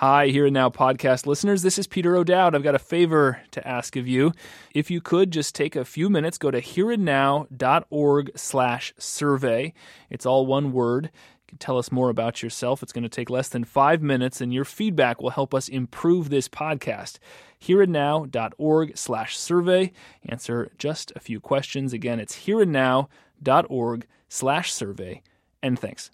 Hi, Here and Now podcast listeners. This is Peter O'Dowd. I've got a favor to ask of you. If you could just take a few minutes, go to hereandnow.org/survey. It's all one word. You can tell us more about yourself. It's going to take less than 5 minutes, and your feedback will help us improve this podcast. hereandnow.org/survey. Answer just a few questions. Again, it's hereandnow.org/survey. And thanks.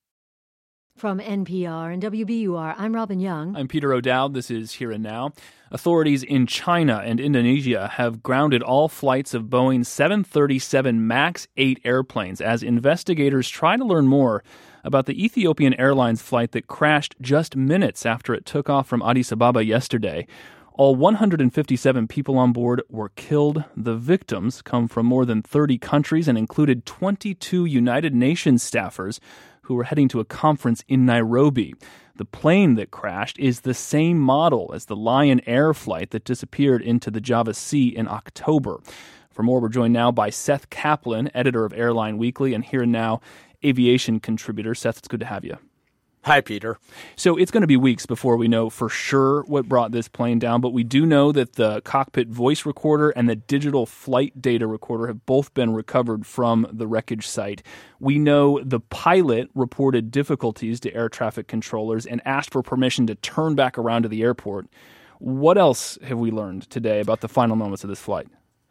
From NPR and WBUR, I'm Robin Young. I'm Peter O'Dowd. This is Here and Now. Authorities in China and Indonesia have grounded all flights of Boeing 737 MAX 8 airplanes as investigators try to learn more about the Ethiopian Airlines flight that crashed just minutes after it took off from Addis Ababa yesterday. All 157 people on board were killed. The victims come from more than 30 countries and included 22 United Nations staffers who were heading to a conference in Nairobi. The plane that crashed is the same model as the Lion Air flight that disappeared into the Java Sea in October. For more, we're joined now by Seth Kaplan, editor of Airline Weekly, and Here and Now aviation contributor. Seth, it's good to have you. Hi, Peter. So it's going to be weeks before we know for sure what brought this plane down, but we do know that the cockpit voice recorder and the digital flight data recorder have both been recovered from the wreckage site. We know the pilot reported difficulties to air traffic controllers and asked for permission to turn back around to the airport. What else have we learned today about the final moments of this flight?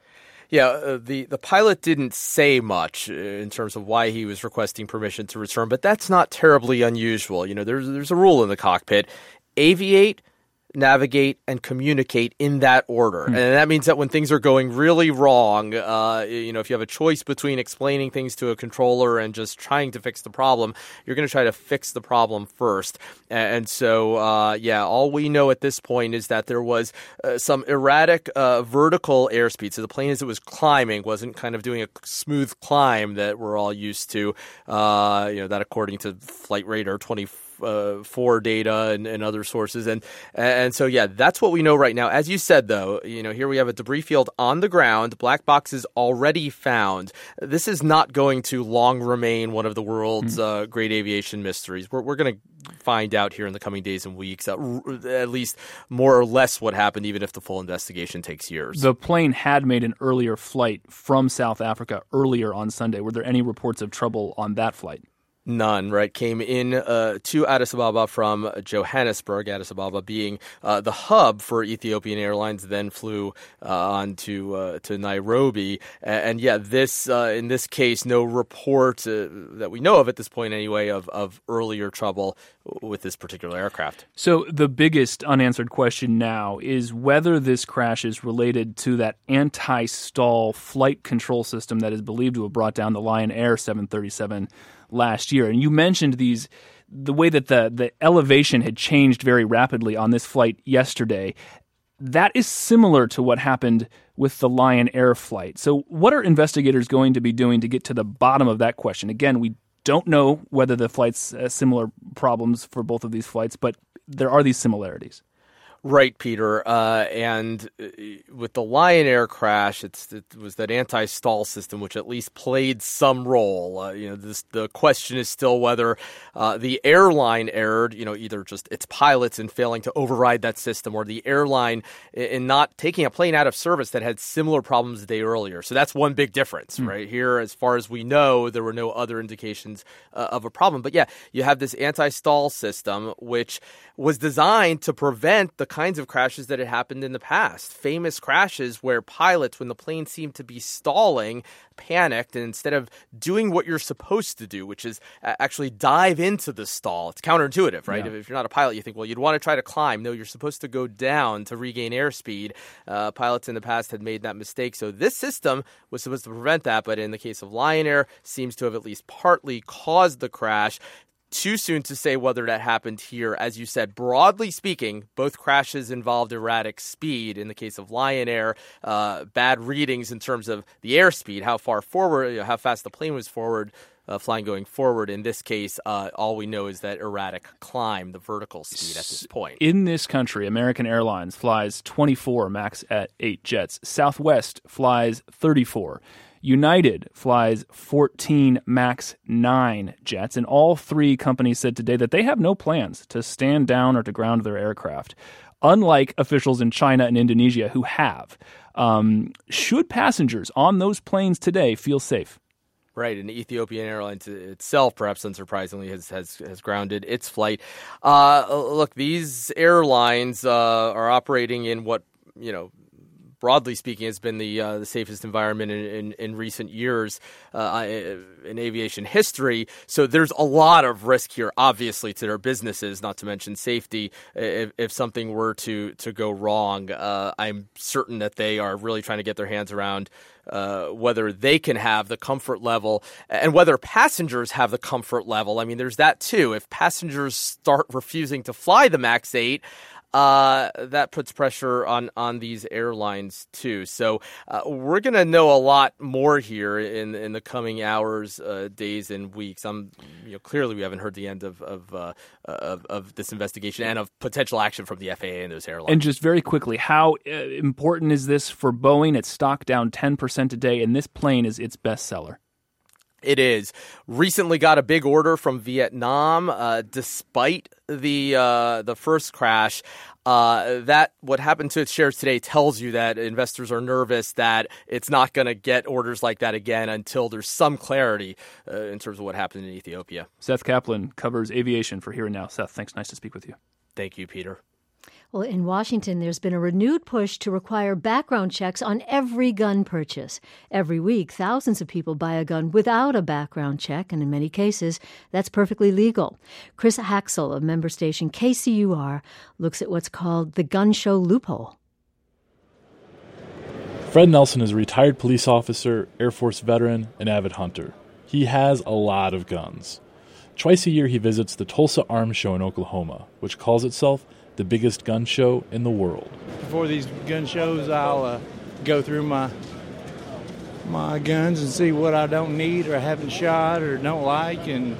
Yeah, the pilot didn't say much in terms of why he was requesting permission to return, but that's not terribly unusual. You know, there's a rule in the cockpit: aviate, navigate, and communicate in that order. And that means that when things are going really wrong, if you have a choice between explaining things to a controller and just trying to fix the problem, you're going to try to fix the problem first. And so, all we know at this point is that there was some erratic vertical airspeed. So the plane, as it was climbing, wasn't kind of doing a smooth climb that we're all used to, that according to Flight Radar 24 data and other sources. And so, that's what we know right now. As you said, though, here we have a debris field on the ground, black boxes already found. This is not going to long remain one of the world's great aviation mysteries. We're going to find out here in the coming days and weeks, at least more or less what happened, even if the full investigation takes years. The plane had made an earlier flight from South Africa earlier on Sunday. Were there any reports of trouble on that flight? None, right? Came in to Addis Ababa from Johannesburg, Addis Ababa being the hub for Ethiopian Airlines, then flew on to Nairobi. And this in this case, no report that we know of at this point anyway of earlier trouble with this particular aircraft. So the biggest unanswered question now is whether this crash is related to that anti-stall flight control system that is believed to have brought down the Lion Air 737 last year. And you mentioned the way that the elevation had changed very rapidly on this flight yesterday. That is similar to what happened with the Lion Air flight. So what are investigators going to be doing to get to the bottom of that question? Again, we don't know whether the flight's similar problems for both of these flights, but there are these similarities. Right, Peter. And with the Lion Air crash, it was that anti-stall system which at least played some role. The question is still whether the airline erred, either just its pilots in failing to override that system, or the airline in not taking a plane out of service that had similar problems the day earlier. So that's one big difference, right? Here, as far as we know, there were no other indications of a problem. But you have this anti-stall system which was designed to prevent the kinds of crashes that had happened in the past. Famous crashes where pilots, when the plane seemed to be stalling, panicked, and instead of doing what you're supposed to do, which is actually dive into the stall. It's counterintuitive, right? Yeah. If you're not a pilot, you think, well, you'd want to try to climb. No, you're supposed to go down to regain airspeed. Pilots in the past had made that mistake. So this system was supposed to prevent that, but in the case of Lion Air, seems to have at least partly caused the crash. Too soon to say whether that happened here. As you said, broadly speaking, both crashes involved erratic speed. In the case of Lion Air, bad readings in terms of the airspeed, how far forward, how fast the plane was flying going forward. In this case, all we know is that erratic climb, the vertical speed at this point. In this country, American Airlines flies 24 MAX 8 jets. Southwest flies 34. United flies 14 MAX 9 jets, and all three companies said today that they have no plans to stand down or to ground their aircraft, unlike officials in China and Indonesia who have. Should passengers on those planes today feel safe? Right, and Ethiopian Airlines itself, perhaps unsurprisingly, has grounded its flight. Look, these airlines are operating in what, broadly speaking, has been the safest environment in recent years in aviation history. So there's a lot of risk here, obviously, to their businesses, not to mention safety. If something were to go wrong, I'm certain that they are really trying to get their hands around whether they can have the comfort level and whether passengers have the comfort level. I mean, there's that too. If passengers start refusing to fly the MAX 8, that puts pressure on these airlines too. So we're going to know a lot more here in the coming hours, days, and weeks. Clearly we haven't heard the end of this investigation and of potential action from the FAA and those airlines. And just very quickly, how important is this for Boeing? Its stock down 10% today, and this plane is its bestseller. It is. Recently got a big order from Vietnam, despite the first crash. That what happened to its shares today tells you that investors are nervous that it's not going to get orders like that again until there's some clarity in terms of what happened in Ethiopia. Seth Kaplan covers aviation for Here and Now. Seth, thanks. Nice to speak with you. Thank you, Peter. Well, in Washington, there's been a renewed push to require background checks on every gun purchase. Every week, thousands of people buy a gun without a background check, and in many cases, that's perfectly legal. Chris Haxel of member station KCUR looks at what's called the gun show loophole. Fred Nelson is a retired police officer, Air Force veteran, and avid hunter. He has a lot of guns. Twice a year, he visits the Tulsa Arms Show in Oklahoma, which calls itself the biggest gun show in the world. Before these gun shows, I'll go through my guns and see what I don't need or haven't shot or don't like, and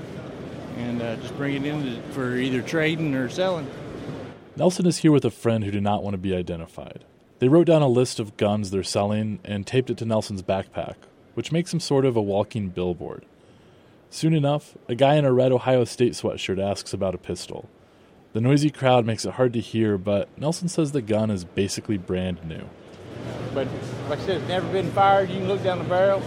just bring it in for either trading or selling. Nelson is here with a friend who did not want to be identified. They wrote down a list of guns they're selling and taped it to Nelson's backpack, which makes him sort of a walking billboard. Soon enough, a guy in a red Ohio State sweatshirt asks about a pistol. The noisy crowd makes it hard to hear, but Nelson says the gun is basically brand new. But like I said, it's never been fired. You can look down the barrel.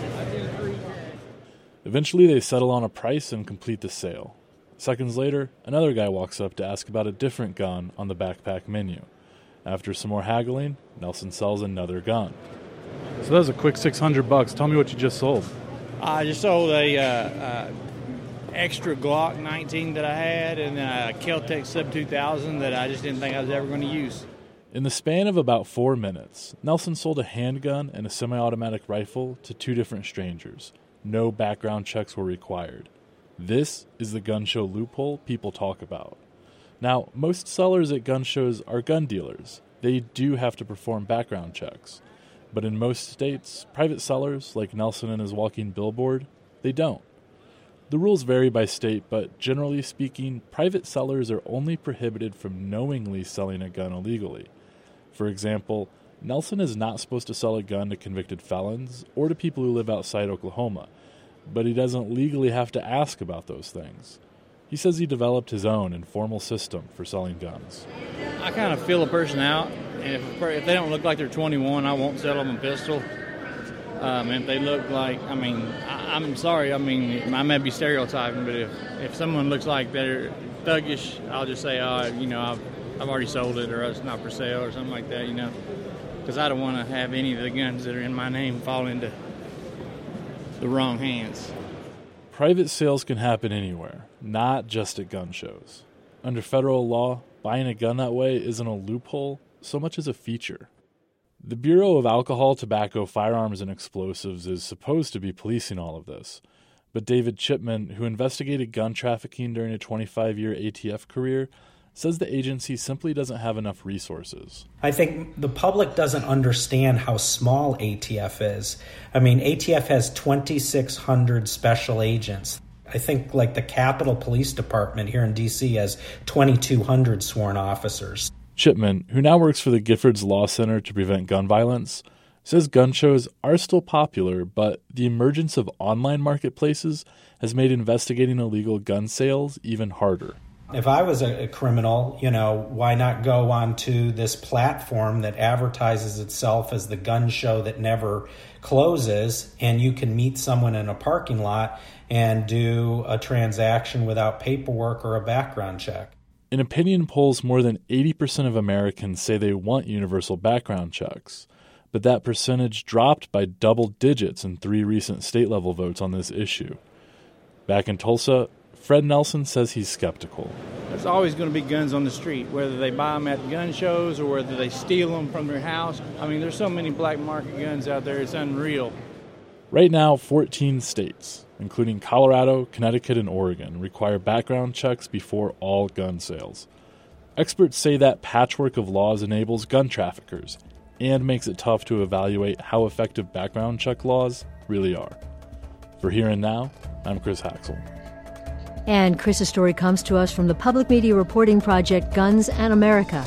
Eventually, they settle on a price and complete the sale. Seconds later, another guy walks up to ask about a different gun on the backpack menu. After some more haggling, Nelson sells another gun. So that was a quick $600. Tell me what you just sold. I just sold a extra Glock 19 that I had and a Kel-Tec Sub 2000 that I just didn't think I was ever going to use. In the span of about 4 minutes, Nelson sold a handgun and a semi-automatic rifle to two different strangers. No background checks were required. This is the gun show loophole people talk about. Now, most sellers at gun shows are gun dealers. They do have to perform background checks. But in most states, private sellers, like Nelson and his walking billboard, they don't. The rules vary by state, but generally speaking, private sellers are only prohibited from knowingly selling a gun illegally. For example, Nelson is not supposed to sell a gun to convicted felons or to people who live outside Oklahoma, but he doesn't legally have to ask about those things. He says he developed his own informal system for selling guns. I kind of feel a person out, and if they don't look like they're 21, I won't sell them a pistol. And if they look like, I'm sorry, I may be stereotyping, but if someone looks like they're thuggish, I'll just say, I've already sold it, or it's not for sale, or something like that, because I don't want to have any of the guns that are in my name fall into the wrong hands. Private sales can happen anywhere, not just at gun shows. Under federal law, buying a gun that way isn't a loophole so much as a feature. The Bureau of Alcohol, Tobacco, Firearms, and Explosives is supposed to be policing all of this, but David Chipman, who investigated gun trafficking during a 25-year ATF career, says the agency simply doesn't have enough resources. I think the public doesn't understand how small ATF is. ATF has 2,600 special agents. I think like the Capitol Police Department here in D.C. has 2,200 sworn officers. Chipman, who now works for the Giffords Law Center to Prevent Gun Violence, says gun shows are still popular, but the emergence of online marketplaces has made investigating illegal gun sales even harder. If I was a criminal, why not go onto this platform that advertises itself as the gun show that never closes, and you can meet someone in a parking lot and do a transaction without paperwork or a background check? In opinion polls, more than 80% of Americans say they want universal background checks, but that percentage dropped by double digits in 3 recent state-level votes on this issue. Back in Tulsa, Fred Nelson says he's skeptical. There's always going to be guns on the street, whether they buy them at gun shows or whether they steal them from their house. I mean, there's so many black market guns out there, it's unreal. Right now, 14 states, including Colorado, Connecticut, and Oregon, require background checks before all gun sales. Experts say that patchwork of laws enables gun traffickers and makes it tough to evaluate how effective background check laws really are. For Here and Now, I'm Chris Haxel. And Chris's story comes to us from the public media reporting project Guns and America.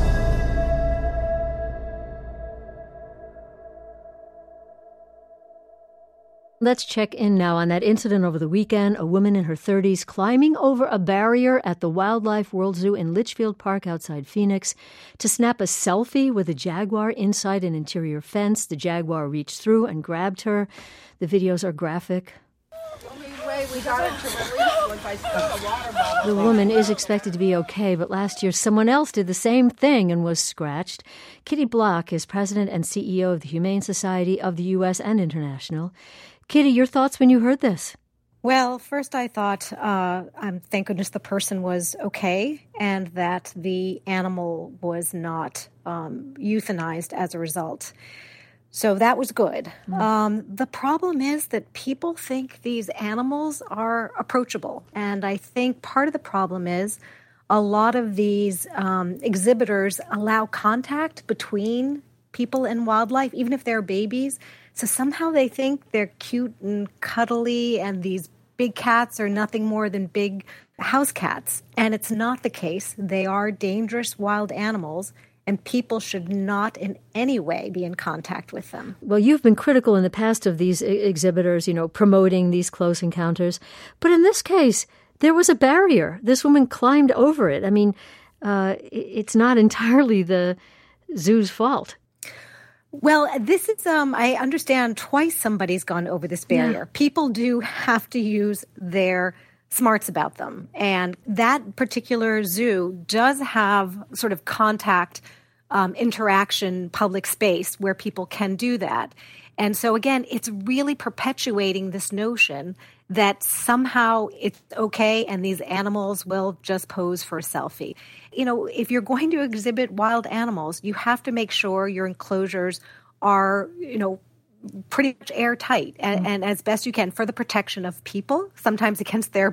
Let's check in now on that incident over the weekend. A woman in her 30s climbing over a barrier at the Wildlife World Zoo in Litchfield Park outside Phoenix to snap a selfie with a jaguar inside an interior fence. The jaguar reached through and grabbed her. The videos are graphic. The woman is expected to be okay, but last year someone else did the same thing and was scratched. Kitty Block is president and CEO of the Humane Society of the U.S. and International. Kitty, your thoughts when you heard this? Well, first I thought, thank goodness the person was okay and that the animal was not euthanized as a result. So that was good. The problem is that people think these animals are approachable. And I think part of the problem is a lot of these exhibitors allow contact between people and wildlife, even if they're babies. So somehow they think they're cute and cuddly and these big cats are nothing more than big house cats. And it's not the case. They are dangerous wild animals. And people should not in any way be in contact with them. Well, you've been critical in the past of these exhibitors, promoting these close encounters. But in this case, there was a barrier. This woman climbed over it. I mean, it's not entirely the zoo's fault. Well, this is, I understand twice somebody's gone over this barrier. Yeah. People do have to use their smarts about them. And that particular zoo does have sort of contact interaction, public space where people can do that. And so, again, it's really perpetuating this notion that somehow it's okay and these animals will just pose for a selfie. If you're going to exhibit wild animals, you have to make sure your enclosures are, pretty much airtight and as best you can for the protection of people, sometimes against their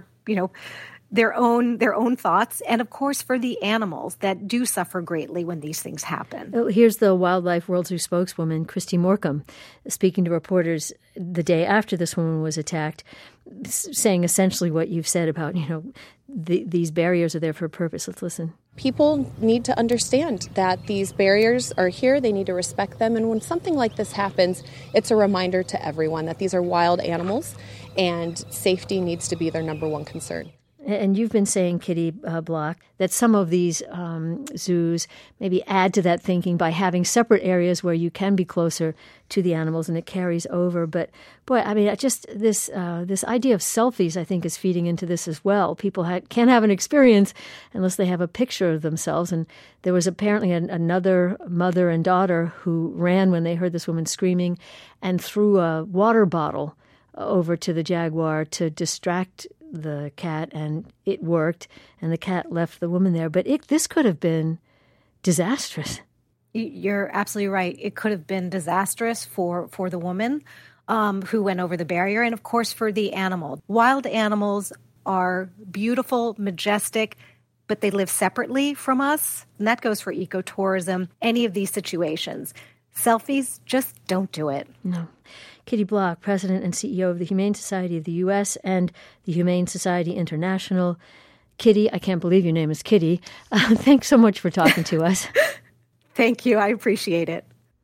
own thoughts, and of course for the animals that do suffer greatly when these things happen. Here's the Wildlife World Zoo spokeswoman, Christy Morcom, speaking to reporters the day after this woman was attacked, saying essentially what you've said about, these barriers are there for a purpose. Let's listen. People need to understand that these barriers are here. They need to respect them. And when something like this happens, it's a reminder to everyone that these are wild animals and safety needs to be their number one concern. And you've been saying, Kitty Block, that some of these zoos maybe add to that thinking by having separate areas where you can be closer to the animals and it carries over. But, boy, I mean, this idea of selfies, I think, is feeding into this as well. People can't have an experience unless they have a picture of themselves. And there was apparently another mother and daughter who ran when they heard this woman screaming and threw a water bottle over to the jaguar to distract the cat, and it worked, and the cat left the woman there. But this could have been disastrous. You're absolutely right. It could have been disastrous for the woman who went over the barrier, and of course for the animal. Wild animals are beautiful, majestic, but they live separately from us, and that goes for ecotourism, any of these situations. Selfies, just don't do it. No. Kitty Block, President and CEO of the Humane Society of the U.S. and the Humane Society International. Kitty, I can't believe your name is Kitty. Thanks so much for talking to us. Thank you. I appreciate it.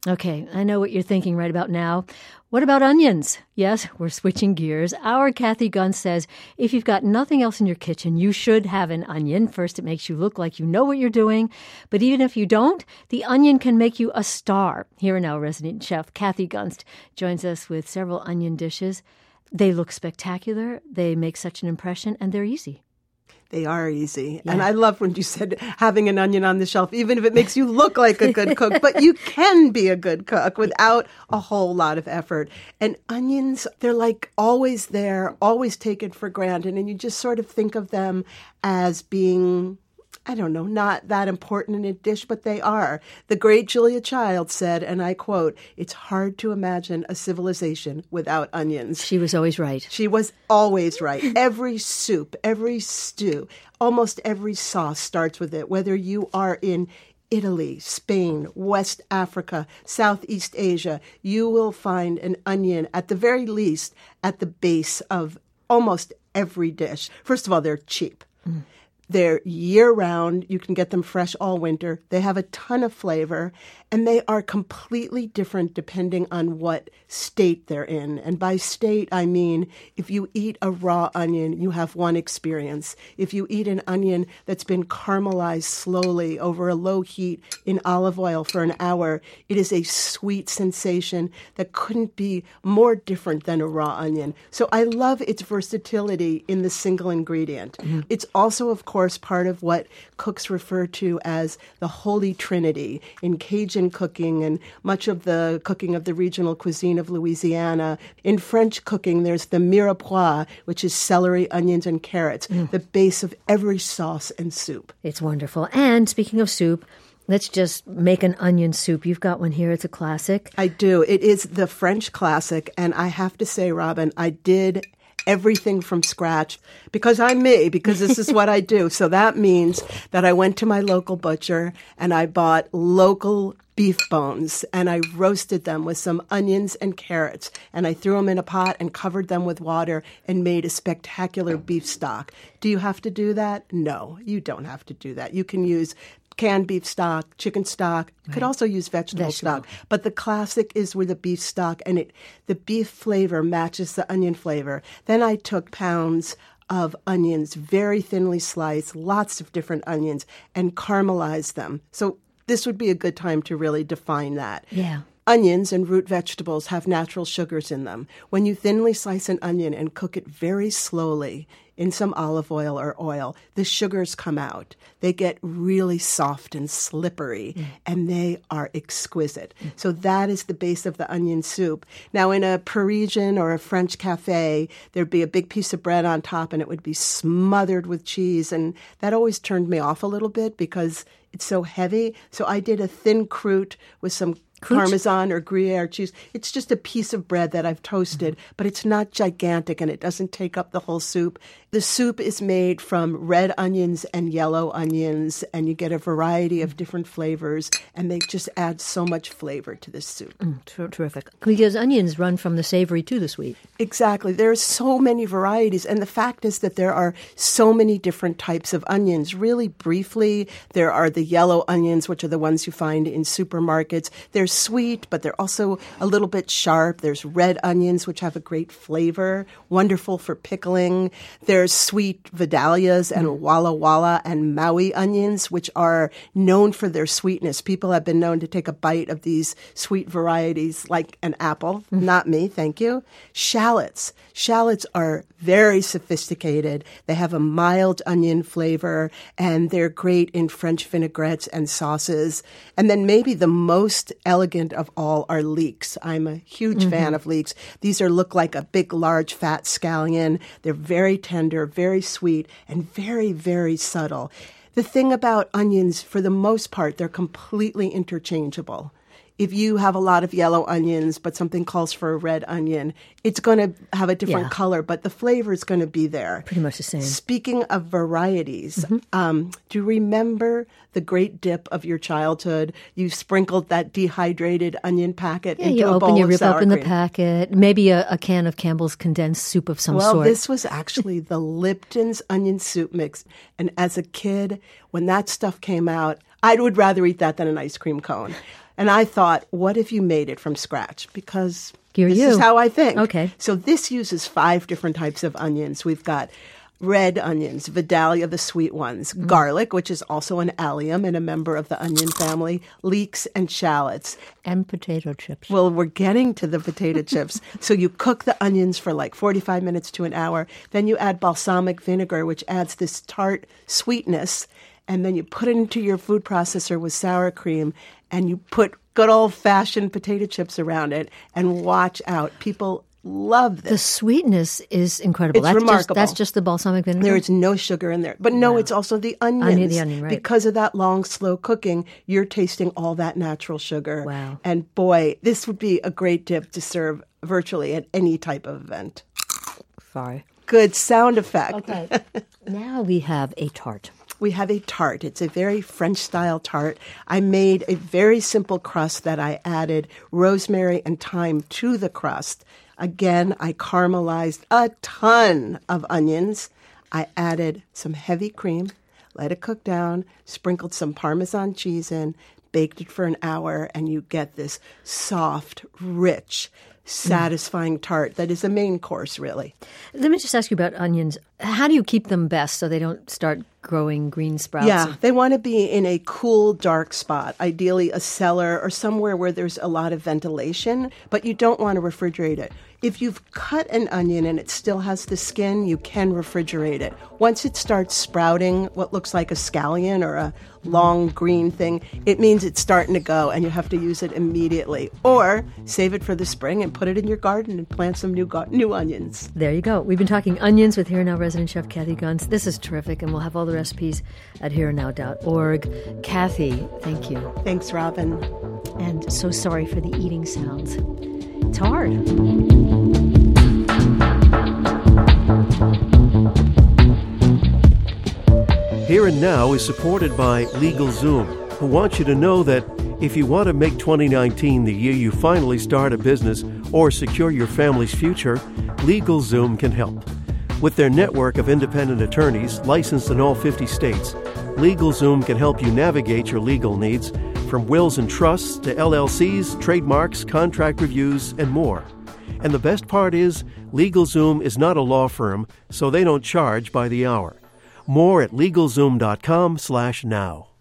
Okay, I know what you're thinking right about now. What about onions? Yes, we're switching gears. Our Kathy Gunn says if you've got nothing else in your kitchen, you should have an onion. First, it makes you look like you know what you're doing. But even if you don't, the onion can make you a star. Here and now, resident chef Kathy Gunst joins us with several onion dishes. They look spectacular, they make such an impression, and they're easy. They are easy. Yeah. And I love when you said having an onion on the shelf, even if it makes you look like a good cook, but you can be a good cook without a whole lot of effort. And onions, they're like always there, always taken for granted. And you just sort of think of them as being, I don't know, not that important in a dish, but they are. The great Julia Childs said, and I quote, "It's hard to imagine a civilization without onions." She was always right. She was always right. Every soup, every stew, almost every sauce starts with it, whether you are in Italy, Spain, West Africa, Southeast Asia, you will find an onion, at the very least, at the base of almost every dish. First of all, they're cheap. They're year-round. You can get them fresh all winter. They have a ton of flavor, and they are completely different depending on what state they're in. And by state, I mean if you eat a raw onion, you have one experience. If you eat an onion that's been caramelized slowly over a low heat in olive oil for an hour, it is a sweet sensation that couldn't be more different than a raw onion. So I love its versatility in the single ingredient. It's also, of course, part of what cooks refer to as the Holy Trinity in Cajun cooking and much of the cooking of the regional cuisine of Louisiana. In French cooking, there's the mirepoix, which is celery, onions, and carrots, the base of every sauce and soup. It's wonderful. And speaking of soup, let's just make an onion soup. You've got one here. It's a classic. I do. It is the French classic. And I have to say, Robin, I did everything from scratch because I'm me, because this is what I do. So that means that I went to my local butcher and I bought local beef bones and I roasted them with some onions and carrots and I threw them in a pot and covered them with water and made a spectacular beef stock. Do you have to do that? No, you don't have to do that. You can use canned beef stock, chicken stock. You could also use vegetable stock. But the classic is with the beef stock, and the beef flavor matches the onion flavor. Then I took pounds of onions, very thinly sliced, lots of different onions, and caramelized them. So this would be a good time to really define that. Yeah. Onions and root vegetables have natural sugars in them. When you thinly slice an onion and cook it very slowly in some olive oil or oil, the sugars come out. They get really soft and slippery, and they are exquisite. So that is the base of the onion soup. Now, in a Parisian or a French cafe, there'd be a big piece of bread on top, and it would be smothered with cheese, and that always turned me off a little bit because it's so heavy. So I did a thin croûte with some Parmesan or Gruyere cheese. It's just a piece of bread that I've toasted, but it's not gigantic and it doesn't take up the whole soup. The soup is made from red onions and yellow onions, and you get a variety of different flavors, and they just add so much flavor to this soup. Terrific. Because onions run from the savory to the sweet. Exactly. There are so many varieties, and the fact is that there are so many different types of onions. Really briefly, there are the yellow onions, which are the ones you find in supermarkets. They're sweet, but they're also a little bit sharp. There's red onions, which have a great flavor, wonderful for pickling. There's sweet Vidalias and Walla Walla and Maui onions, which are known for their sweetness. People have been known to take a bite of these sweet varieties like an apple. Not me, thank you. Shallots. Shallots are very sophisticated. They have a mild onion flavor, and they're great in French vinaigrettes and sauces. And then maybe the most elegant of all are leeks. I'm a huge fan of leeks. These look like a big, large, fat scallion. They're very tender, very sweet, and very, very subtle. The thing about onions, for the most part, they're completely interchangeable. If you have a lot of yellow onions, but something calls for a red onion, it's going to have a different color, but the flavor is going to be there. Pretty much the same. Speaking of varieties, do you remember the great dip of your childhood? You sprinkled that dehydrated onion packet into a bowl of sour cream. You rip open the packet, maybe a can of Campbell's condensed soup of some sort. Well, this was actually the Lipton's onion soup mix. And as a kid, when that stuff came out, I would rather eat that than an ice cream cone. And I thought, what if you made it from scratch? Because this is how I think. Okay. So this uses 5 different types of onions. We've got red onions, Vidalia, the sweet ones, garlic, which is also an allium and a member of the onion family, leeks and shallots. And potato chips. Well, we're getting to the potato chips. So you cook the onions for like 45 minutes to an hour. Then you add balsamic vinegar, which adds this tart sweetness. And then you put it into your food processor with sour cream, and you put good old-fashioned potato chips around it, and watch out. People love this. The sweetness is incredible. It's remarkable. That's just the balsamic vinegar? There is no sugar in there. But no, it's also the onions. The onion, right. Because of that long, slow cooking, you're tasting all that natural sugar. Wow. And boy, this would be a great dip to serve virtually at any type of event. Sorry. Good sound effect. Okay. Now we have a tart. We have a tart. It's a very French-style tart. I made a very simple crust that I added rosemary and thyme to the crust. Again, I caramelized a ton of onions. I added some heavy cream, let it cook down, sprinkled some Parmesan cheese in, baked it for an hour, and you get this soft, rich, satisfying tart that is a main course, really. Let me just ask you about onions. How do you keep them best so they don't start growing green sprouts? Yeah, they want to be in a cool, dark spot, ideally a cellar or somewhere where there's a lot of ventilation, but you don't want to refrigerate it. If you've cut an onion and it still has the skin, you can refrigerate it. Once it starts sprouting what looks like a scallion or a long green thing, it means it's starting to go and you have to use it immediately. Or save it for the spring and put it in your garden and plant some new onions. There you go. We've been talking onions with Here Now resident chef Kathy Gunz. This is terrific, and we'll have all the recipes at herenow.org. Kathy, thank you. Thanks, Robin. And so sorry for the eating sounds. It's hard. Here and Now is supported by LegalZoom, who wants you to know that if you want to make 2019 the year you finally start a business or secure your family's future, LegalZoom can help. With their network of independent attorneys licensed in all 50 states, LegalZoom can help you navigate your legal needs, from wills and trusts to LLCs, trademarks, contract reviews, and more. And the best part is, LegalZoom is not a law firm, so they don't charge by the hour. More at LegalZoom.com/now.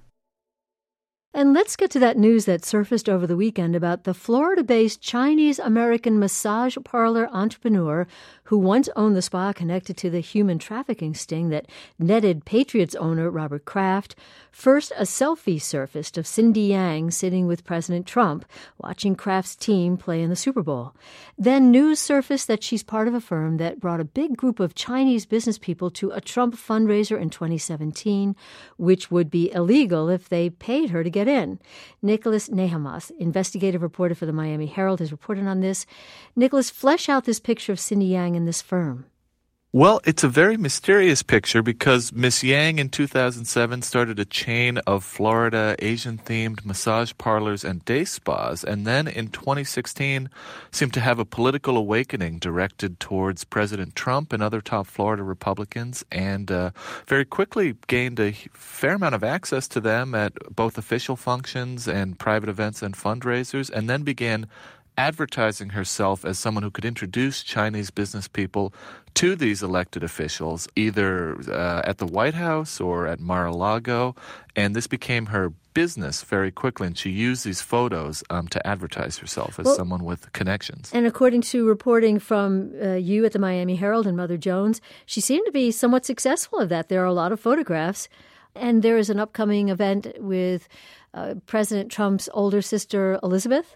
And let's get to that news that surfaced over the weekend about the Florida-based Chinese-American massage parlor entrepreneur who once owned the spa connected to the human trafficking sting that netted Patriots owner Robert Kraft. First, a selfie surfaced of Cindy Yang sitting with President Trump, watching Kraft's team play in the Super Bowl. Then news surfaced that she's part of a firm that brought a big group of Chinese business people to a Trump fundraiser in 2017, which would be illegal if they paid her to get in. Nicholas Nehamas, investigative reporter for the Miami Herald, has reported on this. Nicholas, flesh out this picture of Cindy Yang in this firm. Well, it's a very mysterious picture because Miss Yang in 2007 started a chain of Florida Asian-themed massage parlors and day spas, and then in 2016 seemed to have a political awakening directed towards President Trump and other top Florida Republicans, and very quickly gained a fair amount of access to them at both official functions and private events and fundraisers, and then began advertising herself as someone who could introduce Chinese business people to these elected officials, either at the White House or at Mar-a-Lago. And this became her business very quickly, and she used these photos to advertise herself as someone with connections. And according to reporting from you at the Miami Herald and Mother Jones, she seemed to be somewhat successful at that. There are a lot of photographs. And there is an upcoming event with President Trump's older sister, Elizabeth.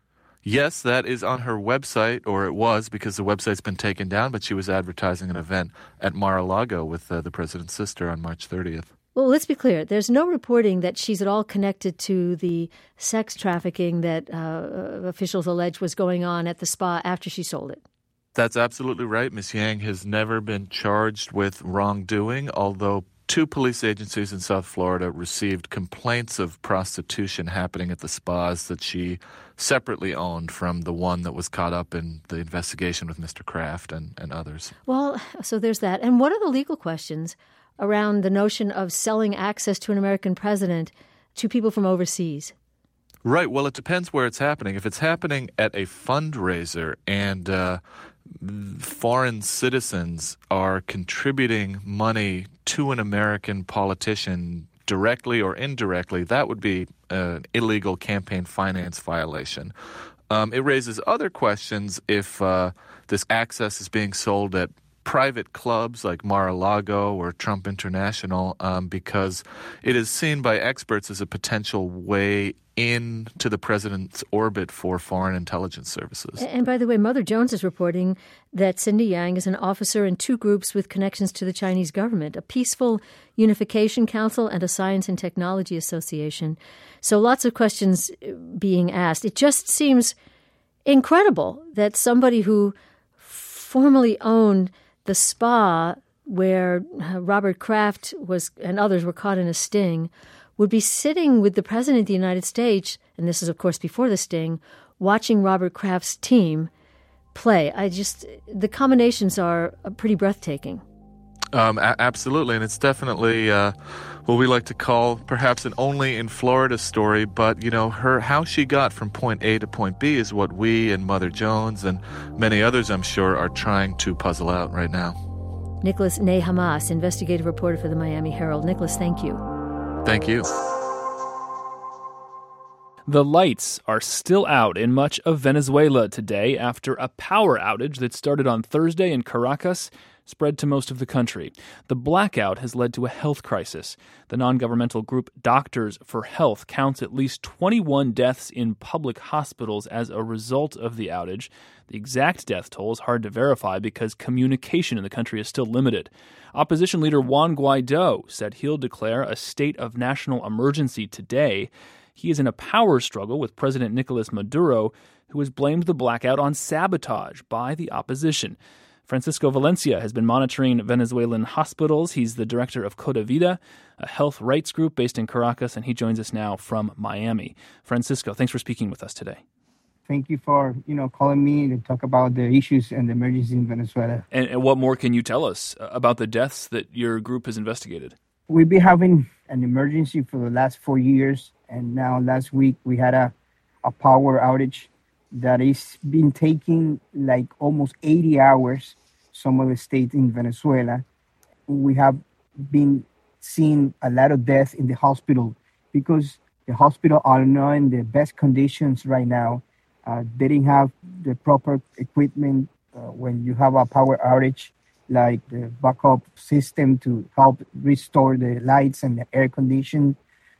Yes, that is on her website, or it was, because the website's been taken down, but she was advertising an event at Mar-a-Lago with the president's sister on March 30th. Well, let's be clear. There's no reporting that she's at all connected to the sex trafficking that officials allege was going on at the spa after she sold it. That's absolutely right. Ms. Yang has never been charged with wrongdoing, although 2 police agencies in South Florida received complaints of prostitution happening at the spas that she separately owned from the one that was caught up in the investigation with Mr. Kraft and others. Well, so there's that. And what are the legal questions around the notion of selling access to an American president to people from overseas? Right. Well, it depends where it's happening. If it's happening at a fundraiser and foreign citizens are contributing money to an American politician directly or indirectly, that would be an illegal campaign finance violation. It raises other questions if this access is being sold at private clubs like Mar-a-Lago or Trump International, because it is seen by experts as a potential way into the president's orbit for foreign intelligence services. And by the way, Mother Jones is reporting that Cindy Yang is an officer in two groups with connections to the Chinese government, a Peaceful Unification Council and a Science and Technology Association. So lots of questions being asked. It just seems incredible that somebody who formerly owned the spa where Robert Kraft was and others were caught in a sting would be sitting with the President of the United States, and this is, of course, before the sting, watching Robert Kraft's team play. The combinations are pretty breathtaking. Absolutely, and it's definitely what we like to call perhaps an only in Florida story, but, how she got from point A to point B is what we and Mother Jones and many others, I'm sure, are trying to puzzle out right now. Nicholas Ney-Hamas, investigative reporter for the Miami Herald. Nicholas, thank you. Thank you. The lights are still out in much of Venezuela today after a power outage that started on Thursday in Caracas spread to most of the country. The blackout has led to a health crisis. The non-governmental group Doctors for Health counts at least 21 deaths in public hospitals as a result of the outage. The exact death toll is hard to verify because communication in the country is still limited. Opposition leader Juan Guaido said he'll declare a state of national emergency today. He is in a power struggle with President Nicolas Maduro, who has blamed the blackout on sabotage by the opposition. Francisco Valencia has been monitoring Venezuelan hospitals. He's the director of Coda Vida, a health rights group based in Caracas, and he joins us now from Miami. Francisco, thanks for speaking with us today. Thank you for, calling me to talk about the issues and the emergency in Venezuela. And what more can you tell us about the deaths that your group has investigated? We've been having an emergency for the last 4 years, and now last week we had a power outage that is been taking like almost 80 hours, some of the states in Venezuela. We have been seeing a lot of deaths in the hospital because the hospital are not in the best conditions right now. They didn't have the proper equipment when you have a power outage, like the backup system to help restore the lights and the air condition.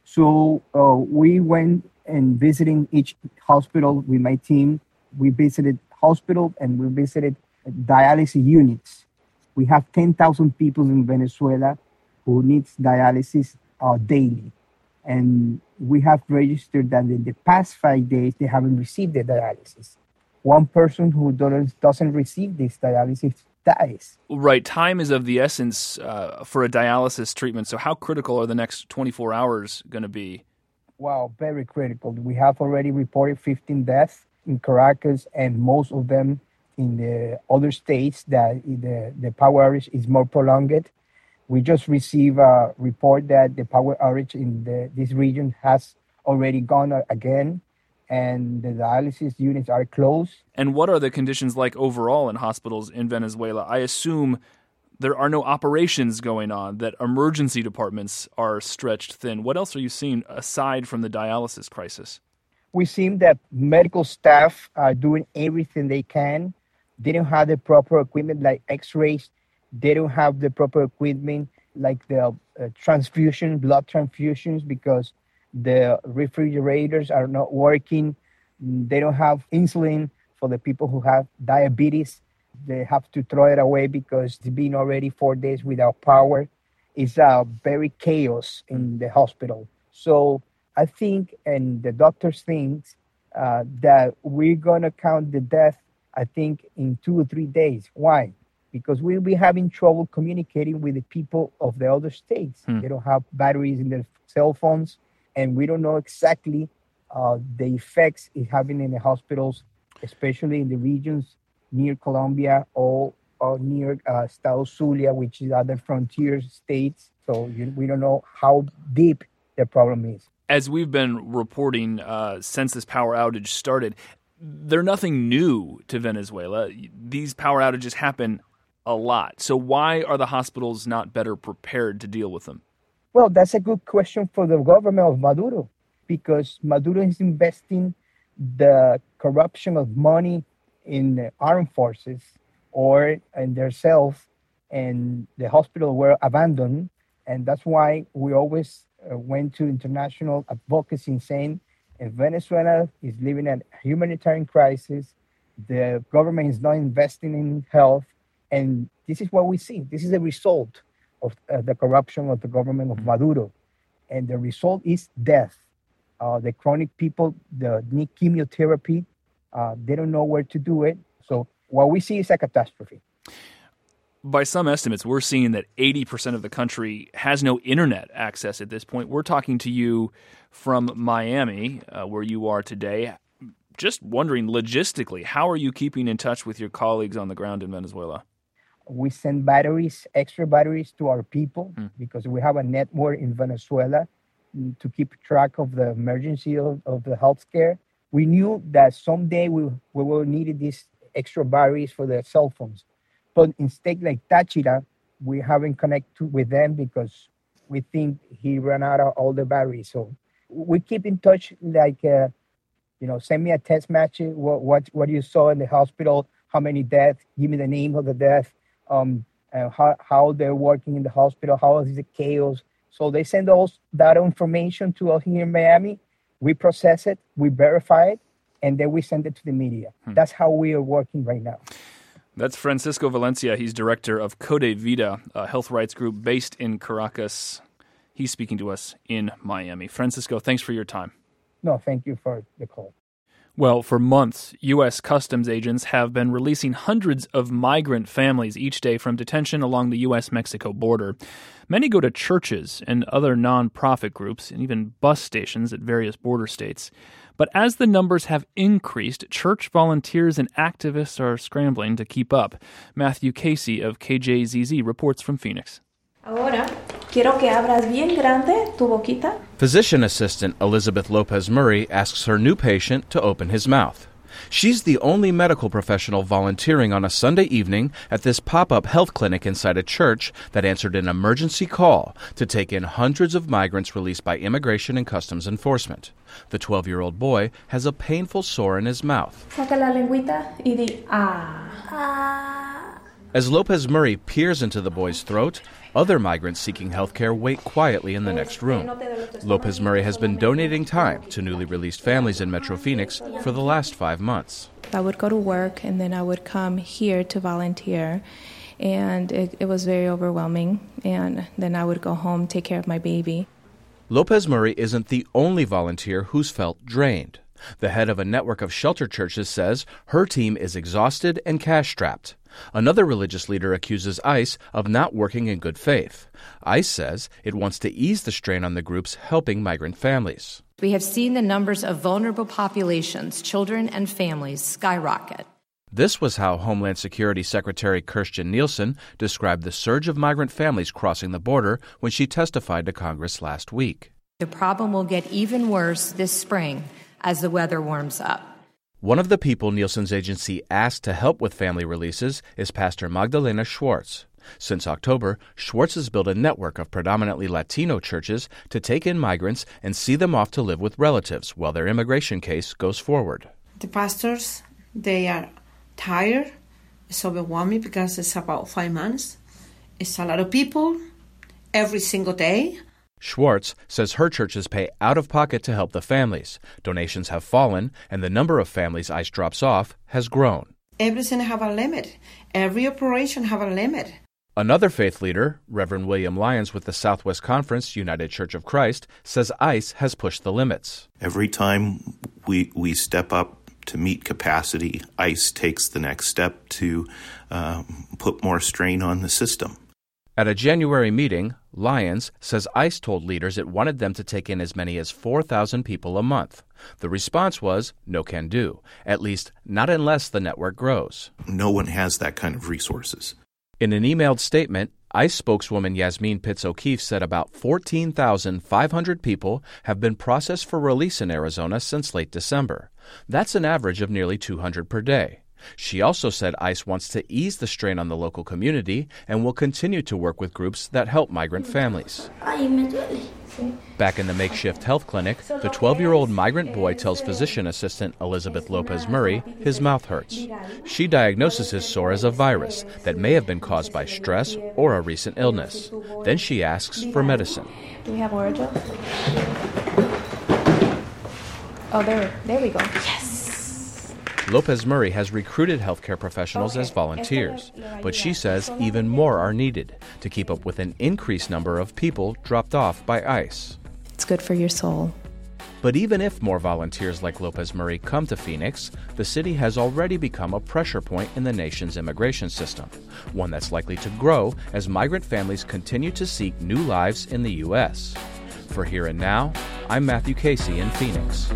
So we went and visiting each hospital with my team. We visited hospital and we visited dialysis units. We have 10,000 people in Venezuela who needs dialysis daily. And we have registered that in the past 5 days, they haven't received the dialysis. One person who doesn't receive this dialysis dies. Right. Time is of the essence for a dialysis treatment. So how critical are the next 24 hours going to be? Wow, very critical. We have already reported 15 deaths in Caracas and most of them in the other states that the power outage is more prolonged. We just received a report that the power outage in this region has already gone again, and the dialysis units are closed. And what are the conditions like overall in hospitals in Venezuela? I assume there are no operations going on, that emergency departments are stretched thin. What else are you seeing aside from the dialysis crisis? We see that medical staff are doing everything they can. They don't have the proper equipment like x-rays. They don't have the proper equipment like the blood transfusions, because the refrigerators are not working. They don't have insulin for the people who have diabetes. They have to throw it away because it's been already 4 days without power. It's very chaos in the hospital. So I think, and the doctors think, that we're going to count the death, I think, in 2 or 3 days. Why? Because we'll be having trouble communicating with the people of the other states. They don't have batteries in their cell phones, and we don't know exactly the effects it's having in the hospitals, especially in the regions near Colombia or near Estado Zulia, which is other frontier states. So we don't know how deep the problem is. As we've been reporting since this power outage started, they're nothing new to Venezuela. These power outages happen a lot. So why are the hospitals not better prepared to deal with them? Well, that's a good question for the government of Maduro, because Maduro is investing the corruption of money in the armed forces or in themselves, and the hospital were abandoned. And that's why we always went to international advocacy saying, if Venezuela is living a humanitarian crisis, the government is not investing in health, and this is what we see. This is a result of the corruption of the government of Maduro, and the result is death. The chronic people, they need chemotherapy, they don't know where to do it. So what we see is a catastrophe. By some estimates, we're seeing that 80% of the country has no internet access at this point. We're talking to you from Miami, where you are today. Just wondering, logistically, how are you keeping in touch with your colleagues on the ground in Venezuela? We send batteries, extra batteries to our people because we have a network in Venezuela to keep track of the emergency of the healthcare. We knew that someday we will need these extra batteries for the cell phones. But in state like Táchira, we haven't connected with them because we think he ran out of all the batteries. So we keep in touch, like, send me a text message, what you saw in the hospital, how many deaths, give me the name of the death, how they're working in the hospital, how is the chaos. So they send that information to us here in Miami. We process it, we verify it, and then we send it to the media. That's how we are working right now. That's Francisco Valencia. He's director of Code Vida, a health rights group based in Caracas. He's speaking to us in Miami. Francisco, thanks for your time. No, thank you for the call. Well, for months, U.S. customs agents have been releasing hundreds of migrant families each day from detention along the U.S.-Mexico border. Many go to churches and other nonprofit groups and even bus stations at various border states. But as the numbers have increased, church volunteers and activists are scrambling to keep up. Matthew Casey of KJZZ reports from Phoenix. Ahora, quiero que abras bien grande tu boquita. Physician assistant Elizabeth Lopez Murray asks her new patient to open his mouth. She's the only medical professional volunteering on a Sunday evening at this pop-up health clinic inside a church that answered an emergency call to take in hundreds of migrants released by Immigration and Customs Enforcement. The 12-year-old boy has a painful sore in his mouth. Saca la lengüita y di ah. Ah. As Lopez Murray peers into the boy's throat, other migrants seeking health care wait quietly in the next room. Lopez Murray has been donating time to newly released families in Metro Phoenix for the last 5 months. I would go to work and then I would come here to volunteer, and it was very overwhelming, and then I would go home, take care of my baby. Lopez Murray isn't the only volunteer who's felt drained. The head of a network of shelter churches says her team is exhausted and cash-strapped. Another religious leader accuses ICE of not working in good faith. ICE says it wants to ease the strain on the groups helping migrant families. We have seen the numbers of vulnerable populations, children and families, skyrocket. This was how Homeland Security Secretary Kirstjen Nielsen described the surge of migrant families crossing the border when she testified to Congress last week. The problem will get even worse this spring as the weather warms up. One of the people Nielsen's agency asked to help with family releases is Pastor Magdalena Schwartz. Since October, Schwartz has built a network of predominantly Latino churches to take in migrants and see them off to live with relatives while their immigration case goes forward. The pastors, they are tired. It's overwhelming because it's about 5 months. It's a lot of people every single day. Schwartz says her churches pay out of pocket to help the families. Donations have fallen, and the number of families ICE drops off has grown. Everything have a limit. Every operation have a limit. Another faith leader, Reverend William Lyons with the Southwest Conference United Church of Christ, says ICE has pushed the limits. Every time we step up to meet capacity, ICE takes the next step to put more strain on the system. At a January meeting, Lyons says ICE told leaders it wanted them to take in as many as 4,000 people a month. The response was, no can do, at least not unless the network grows. No one has that kind of resources. In an emailed statement, ICE spokeswoman Yasmin Pitts O'Keefe said about 14,500 people have been processed for release in Arizona since late December. That's an average of nearly 200 per day. She also said ICE wants to ease the strain on the local community and will continue to work with groups that help migrant families. Back in the makeshift health clinic, the 12-year-old migrant boy tells physician assistant Elizabeth Lopez Murray his mouth hurts. She diagnoses his sore as a virus that may have been caused by stress or a recent illness. Then she asks for medicine. Do we have Orajel? Oh, there we go. Yes. Lopez Murray has recruited healthcare professionals as volunteers, but she says even more are needed to keep up with an increased number of people dropped off by ICE. It's good for your soul. But even if more volunteers like Lopez Murray come to Phoenix, the city has already become a pressure point in the nation's immigration system, one that's likely to grow as migrant families continue to seek new lives in the U.S. For Here and Now, I'm Matthew Casey in Phoenix.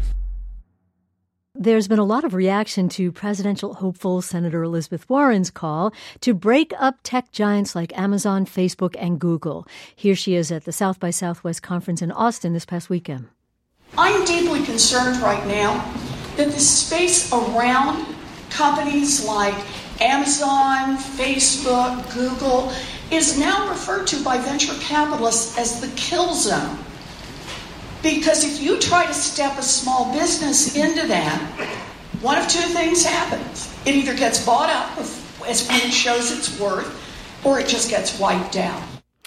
There's been a lot of reaction to presidential hopeful Senator Elizabeth Warren's call to break up tech giants like Amazon, Facebook, and Google. Here she is at the South by Southwest conference in Austin this past weekend. I'm deeply concerned right now that the space around companies like Amazon, Facebook, Google is now referred to by venture capitalists as the kill zone. Because if you try to step a small business into that, one of two things happens. It either gets bought up as when it shows its worth, or it just gets wiped out.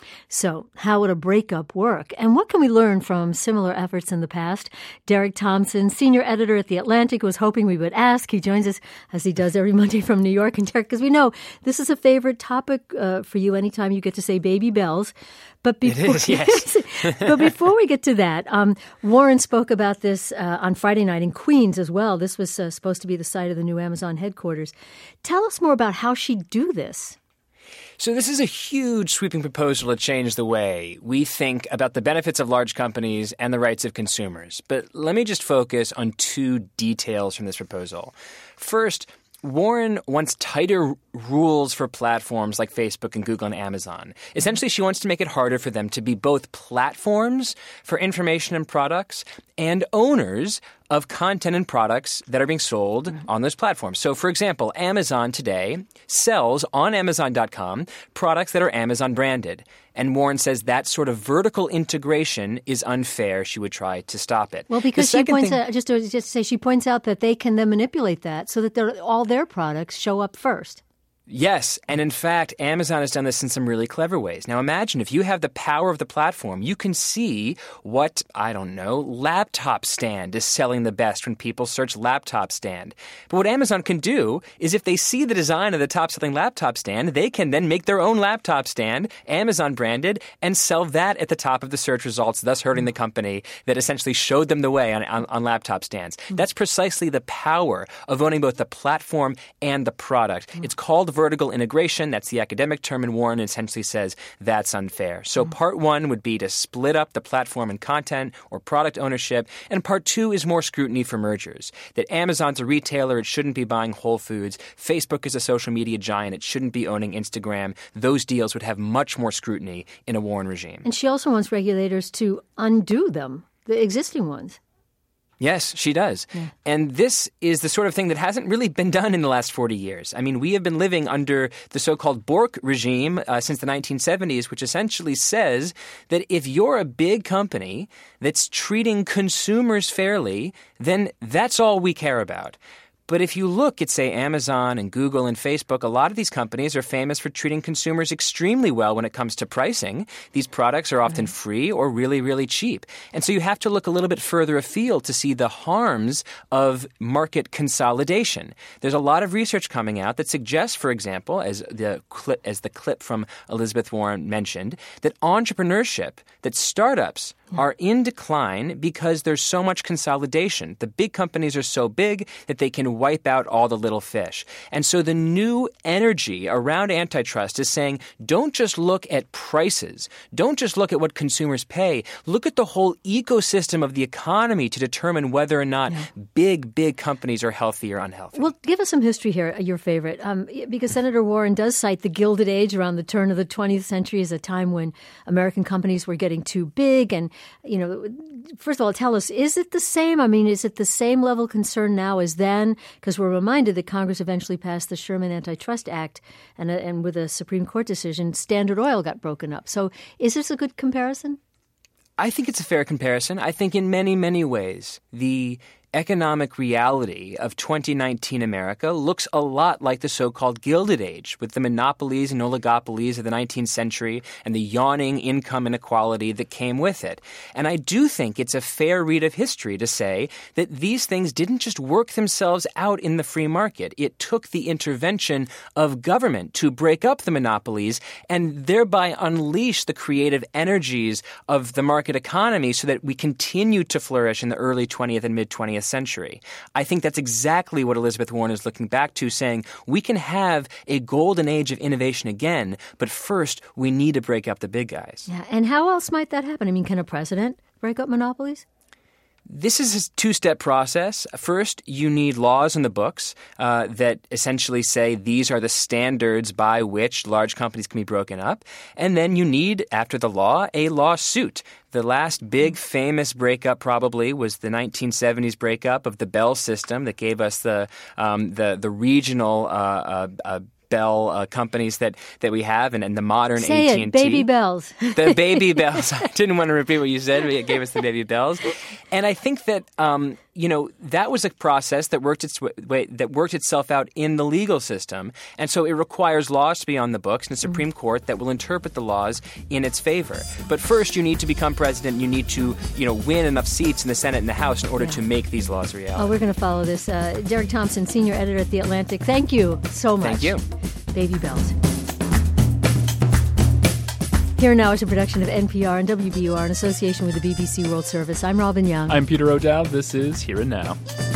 So how would a breakup work? And what can we learn from similar efforts in the past? Derek Thompson, senior editor at The Atlantic, was hoping we would ask. He joins us, as he does every Monday from New York. And Derek, because we know this is a favorite topic for you anytime you get to say baby bells. But before, it is, yes. But before we get to that, Warren spoke about this on Friday night in Queens as well. This was supposed to be the site of the new Amazon headquarters. Tell us more about how she'd do this. So this is a huge sweeping proposal to change the way we think about the benefits of large companies and the rights of consumers. But let me just focus on two details from this proposal. First, Warren wants tighter rules for platforms like Facebook and Google and Amazon. Essentially, she wants to make it harder for them to be both platforms for information and products and owners of content and products that are being sold on those platforms. So, for example, Amazon today sells on Amazon.com products that are Amazon branded. And Warren says that sort of vertical integration is unfair. She would try to stop it. Well, because she points out, just to say, she points out that they can then manipulate that so that all their products show up first. Yes, and in fact, Amazon has done this in some really clever ways. Now imagine if you have the power of the platform, you can see what, I don't know, laptop stand is selling the best when people search laptop stand. But what Amazon can do is if they see the design of the top-selling laptop stand, they can then make their own laptop stand, Amazon branded, and sell that at the top of the search results, thus hurting the company that essentially showed them the way on laptop stands. That's precisely the power of owning both the platform and the product. It's called vertical integration. That's the academic term, and Warren essentially says that's unfair. So part one would be to split up the platform and content or product ownership, and part two is more scrutiny for mergers. That Amazon's a retailer, it shouldn't be buying Whole Foods. Facebook is a social media giant, it shouldn't be owning Instagram. Those deals would have much more scrutiny in a Warren regime. And she also wants regulators to undo them, the existing ones. Yes, she does. Yeah. And this is the sort of thing that hasn't really been done in the last 40 years. I mean, we have been living under the so-called Bork regime since the 1970s, which essentially says that if you're a big company that's treating consumers fairly, then that's all we care about. But if you look at, say, Amazon and Google and Facebook, a lot of these companies are famous for treating consumers extremely well when it comes to pricing. These products are often free or really, really cheap. And so you have to look a little bit further afield to see the harms of market consolidation. There's a lot of research coming out that suggests, for example, as the clip from Elizabeth Warren mentioned, that entrepreneurship, that startups are in decline because there's so much consolidation. The big companies are so big that they can wipe out all the little fish. And so the new energy around antitrust is saying, don't just look at prices. Don't just look at what consumers pay. Look at the whole ecosystem of the economy to determine whether or not big companies are healthy or unhealthy. Well, give us some history here, your favorite, because Senator Warren does cite the Gilded Age around the turn of the 20th century as a time when American companies were getting too big. And, first of all, tell us, is it the same? I mean, is it the same level of concern now as then? Because we're reminded that Congress eventually passed the Sherman Antitrust Act, and with a Supreme Court decision, Standard Oil got broken up. So is this a good comparison? I think it's a fair comparison. I think in many, many ways, the economic reality of 2019 America looks a lot like the so-called Gilded Age, with the monopolies and oligopolies of the 19th century and the yawning income inequality that came with it. And I do think it's a fair read of history to say that these things didn't just work themselves out in the free market. It took the intervention of government to break up the monopolies and thereby unleash the creative energies of the market economy so that we continue to flourish in the early 20th and mid-20th century. I think that's exactly what Elizabeth Warren is looking back to, saying we can have a golden age of innovation again, but first we need to break up the big guys. Yeah, and how else might that happen? I mean, can a president break up monopolies? This is a two-step process. First, you need laws in the books that essentially say these are the standards by which large companies can be broken up. And then you need, after the law, a lawsuit. The last big famous breakup probably was the 1970s breakup of the Bell system that gave us the regional Bell companies that we have, and the modern Say AT&T. It, Baby Bells. The Baby Bells. I didn't want to repeat what you said, but it gave us the Baby Bells. And I think that that was a process that worked itself out in the legal system, and so it requires laws to be on the books and a Supreme Court that will interpret the laws in its favor. But first, you need to become president. You need to win enough seats in the Senate and the House in order to make these laws reality. Oh, we're going to follow this. Derek Thompson, senior editor at The Atlantic. Thank you so much. Thank you. Baby Bells. Here Now is a production of NPR and WBUR in association with the BBC World Service. I'm Robin Young. I'm Peter O'Dowd. This is Here and Now.